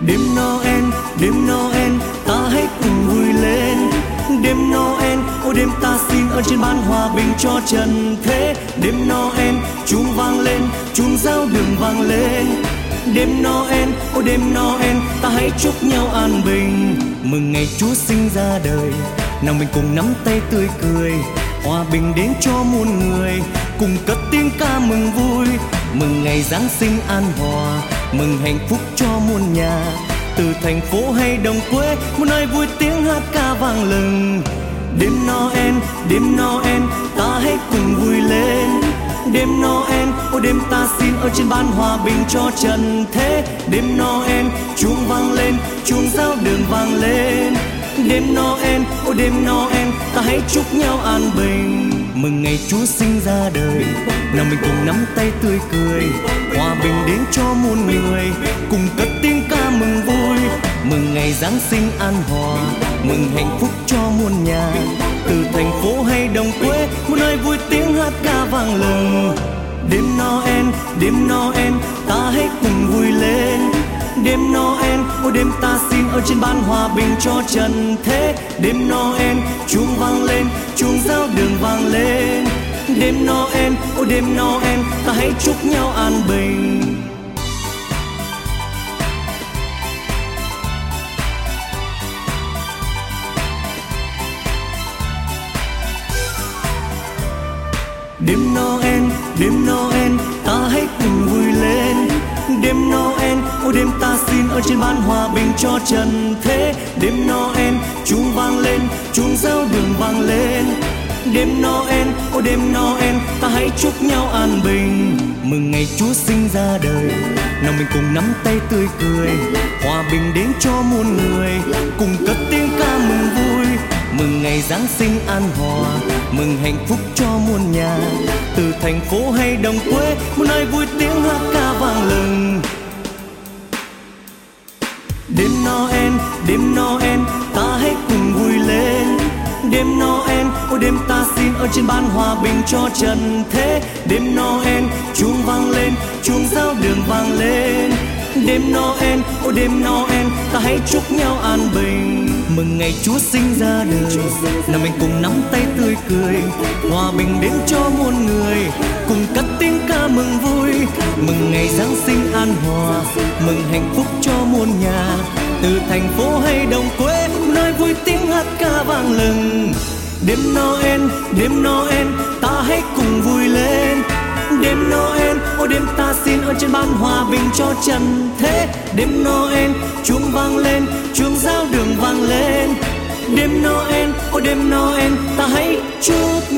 đêm Noel, ta hãy cùng vui lên. Đêm Noel, ôi đêm ta xin ơn trên ban hòa bình cho trần thế. Đêm Noel, chuông vang lên, chuông giao đường vang lên. Đêm Noel, ôi đêm Noel, ta hãy chúc nhau an bình. Mừng ngày Chúa sinh ra đời, nào mình cùng nắm tay tươi cười. Hòa bình đến cho muôn người, cùng cất tiếng ca mừng vui. Mừng ngày Giáng sinh an hòa, mừng hạnh phúc cho muôn nhà. Từ thành phố hay đồng quê, một nơi vui tiếng hát ca vang lừng. Đêm Noel, ta hãy cùng vui lên. Đêm Noel, ôi đêm ta xin ơn trên ban hòa bình cho trần thế. Đêm Noel, chuông vang lên, chuông giao đường vang lên. Đêm Noel, ôi đêm Noel, ta hãy chúc nhau an bình. Mừng ngày Chúa sinh ra đời, nào mình cùng nắm tay tươi cười. Hòa bình đến cho muôn người, cùng cất tiếng ca mừng vui. Mừng ngày Giáng sinh an hòa, mừng hạnh phúc cho muôn nhà. Từ thành phố hay đồng quê, một nơi vui tiếng hát ca vang lừng. Đêm Noel, ta hãy cùng vui lên. Đêm Noel, ôi đêm ta xin ơn trên ban hòa bình cho trần thế. Đêm Noel, chuông vang lên, chuông giao đường vang lên. Đêm Noel, ôi đêm Noel, ta hãy chúc nhau an bình. Đêm Noel, ta hãy cùng vui lên. Đêm Noel, ôi đêm ta xin ơn trên ban hòa bình cho trần thế. Đêm Noel, chuông vang lên, chuông giao đường vang lên. Đêm Noel, ôi đêm Noel, ta hãy chúc nhau an bình. Mừng ngày Chúa sinh ra đời, nào mình cùng nắm tay tươi cười. Hòa bình đến cho muôn người, cùng cất tiếng ca mừng vui. Mừng ngày Giáng sinh an hòa, mừng hạnh phúc cho muôn nhà. Từ thành phố hay đồng quê, một nơi vui tiếng hát ca vang lừng. Đêm Noel, ta hãy cùng vui lên. Đêm Noel, ôi đêm ta xin ơn trên ban hòa bình cho trần thế. Đêm Noel, chuông vang lên, chuông giao đường vang lên. Đêm Noel, ôi đêm Noel, ta hãy chúc nhau an bình. Mừng ngày Chúa sinh ra đời, nào mình cùng nắm tay tươi cười. Hòa bình đến cho muôn người, cùng cất tiếng ca mừng vui. Mừng ngày Giáng sinh an hòa, mừng hạnh phúc cho muôn nhà. Từ thành phố hay đồng quê, nơi vui tiếng hát ca vang lừng. Đêm Noel, ta hãy cùng vui lên. Đêm Noel, ôi đêm ta xin ơn trên ban hòa bình cho trần thế. Đêm Noel, chuông vang lên, chuông giao đường vang lên. Đêm Noel, ôi đêm Noel, ta hãy chúc